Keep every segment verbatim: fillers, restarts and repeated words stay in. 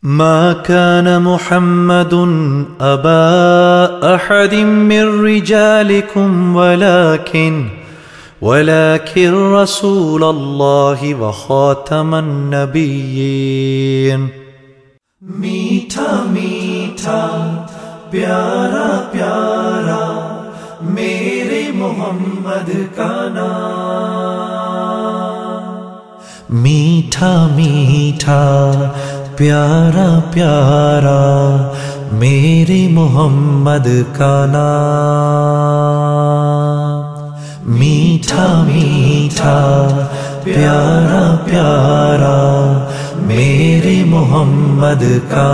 ما كان محمد أبا أحد من رجالكم ولكن ولكن رسول الله وخاتم النبيين. میٹھا میٹھا پیارا پیارا میرے محمد کا نام، میٹھا میٹھا پیارا پیارا میرے محمد کا نام، میٹھا میٹھا پیارا پیارا میرے محمد کا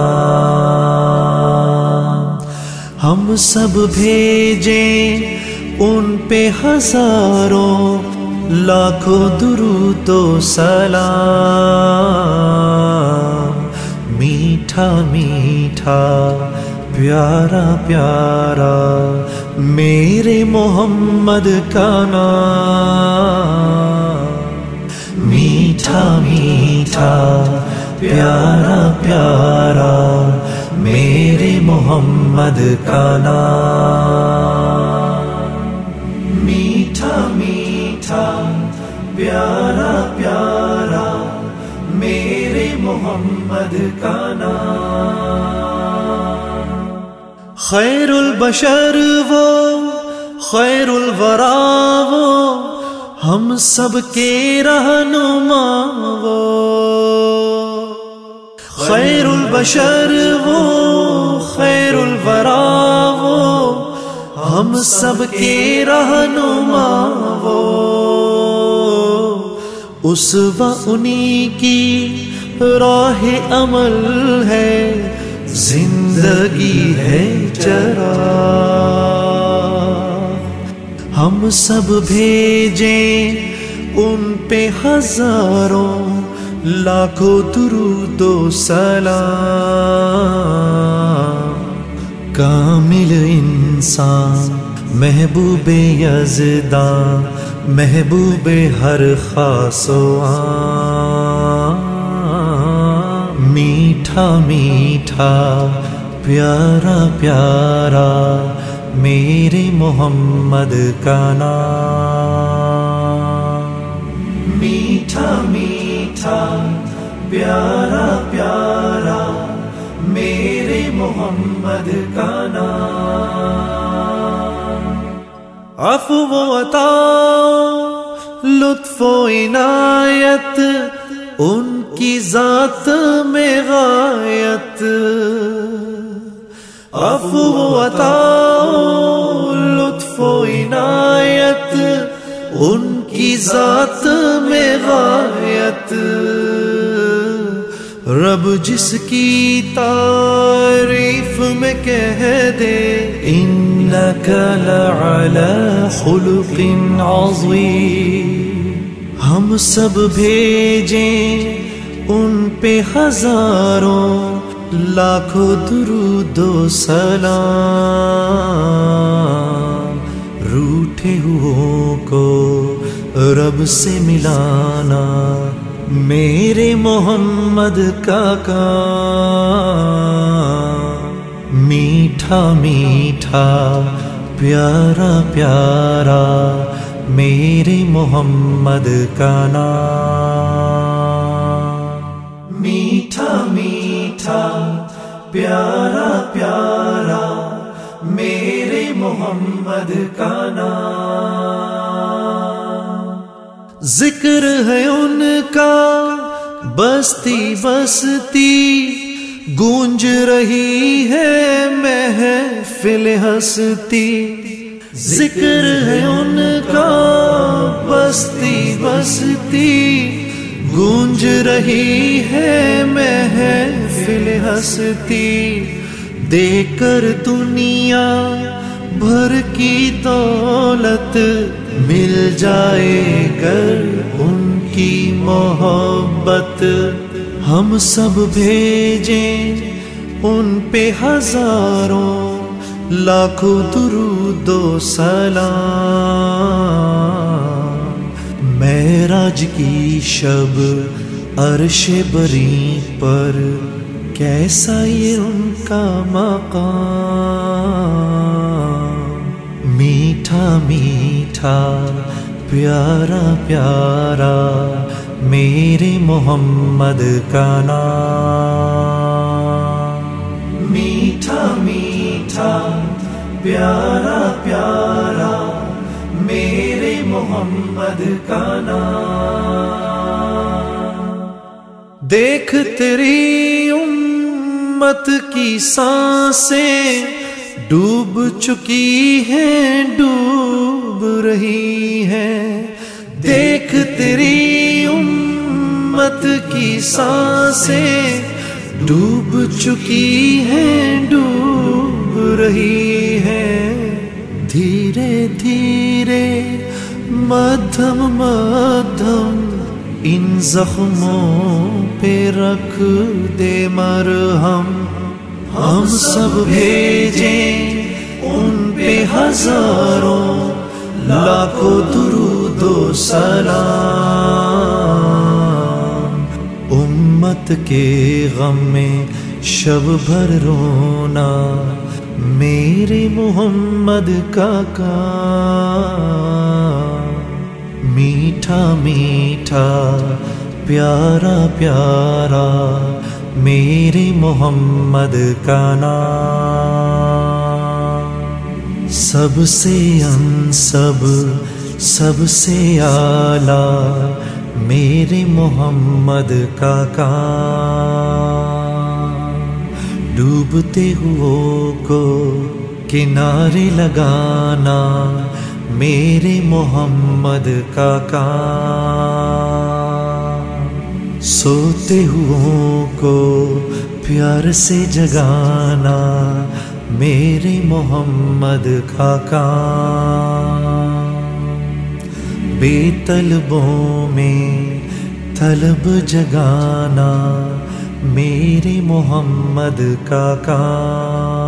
نام. ہم سب بھیجیں ان پہ ہزاروں لاکھوں درود و سلام، میٹھا میٹھا پیارا پیارا میرے محمد کا نام، میٹھا میٹھا پیارا پیارا میرے محمد کا نام، میٹھا میٹھا پیارا پیارا میرے محمد کا نام. خیر البشر وہ خیر الورا وہ ہم سب کے رہنما وہ، خیر البشر وہ خیر الورا وہ ہم سب کے رہنما وہ، اسوہ انہی کی راہ عمل ہے، زندگی ہے چراغ. ہم سب بھیجیں ان پہ ہزاروں لاکھوں درود و سلام، کامل انسان محبوب یزداں محبوب ہر خاص و عام، میٹھا میٹھا پیارا پیارا میرے محمد کا نام، میٹھا میٹھا پیارا پیارا میرے محمد کا نام. عفو و عطا لطف و عنایت ان کی ذات میں غایت، عفو و عطا لطف و عنایت ان کی ذات میں غایت. رب جس کی تعریف میں کہہ دے انک لعلی خلق عظیم، ہم سب بھیجیں ان پہ ہزاروں لاکھوں درود و سلام. روٹھے ہوئوں کو رب سے ملانا میرے محمد کا کام، میٹھا میٹھا پیارا پیارا میرے محمد کا نام، میٹھا میٹھا پیارا پیارا میرے محمد کا نام. ذکر ہے ان کا بستی بستی گونج رہی ہے محفل ہستی، ذکر ہے ان کا بستی بستی گونج رہی ہے محفل ہستی. دے کر دنیا بھر کی دولت مل جائے گر ان کی محبت، ہم سب بھیجیں ان پہ ہزاروں لاکھوں درود و سلام. معراج کی شب عرش بری پر کیسا یہ ان کا مقام، میٹھا میٹھا پیارا پیارا میرے محمد کا نام، میٹھا میٹھا پیارا پیارا میرے محمد کا نام۔ دیکھ تیری امت کی سانسیں ڈوب چکی ہیں، ڈوب رہی ہیں، دیکھ تیری امت کی سانسیں ڈوب چکی ہیں، ڈوب رہی ہیں، دھیرے دھیرے مدھم مدھم ان زخموں پہ رکھ دے مرہم، ہم سب بھیجیں ان پہ ہزاروں لاکھوں درود و سلام، امت کے غم میں شب بھر رونا میرے محمد کا کام، میٹھا میٹھا پیارا پیارا میرے محمد کا نام، سب سے انسب سب سے اعلیٰ میرے محمد کا کام، ڈوبتے ہوئے کو کنارے لگانا میرے محمد کا کام، سوتے ہوئے کو پیار سے جگانا میرے محمد کا کام، بے طلبوں میں طلب جگانا میرے محمد کا کام،